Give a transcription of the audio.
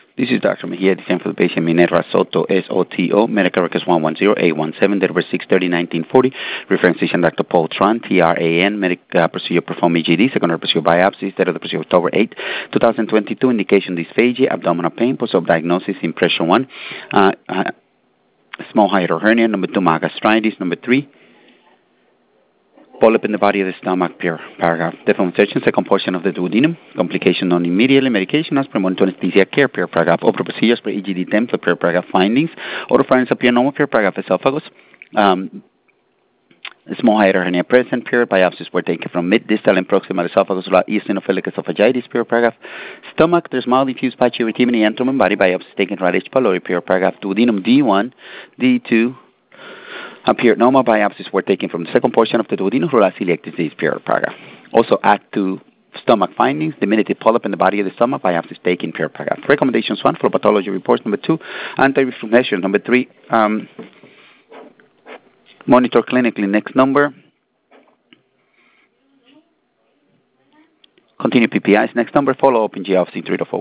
This is Dr. Mejia, the for the patient Minerva Soto, SOTO, medical records 110817, date of birth 6/30/1940, reference patient Dr. Paul Tran, TRAN, medical procedure performed EGD, secondary procedure biopsy, date of the procedure October 8, 2022, indication dysphagia, abdominal pain, post-op diagnosis, impression 1, small hiatal hernia, number 2, gastritis, number 3, polyp in the body of the stomach, paragraph. Deformation, second portion of the duodenum. Complication non immediately. Medication as per monitor anesthesia care, paragraph. Opera procedures per EGD template, paragraph. Findings. Oropharynx appear normal, paragraph. Esophagus. Small hiatal hernia present, biopsies were taken from mid-distal and proximal esophagus, eosinophilic esophagitis, paragraph. Stomach, there's mild diffuse patchy erythema, abdomen, body biopsies taken right H. pylori, paragraph. Duodenum D1, D2, appeared normal, biopsies were taken from the second portion of the duodenum, celiac disease, paragraph. Also add to stomach findings, diminutive polyp in the body of the stomach, biopsies taken, paragraph. Recommendations 1, for pathology reports, number 2, anti-reflux measures, number 3, monitor clinically, next number, continue PPIs, next number, follow up in GFC 3 to 4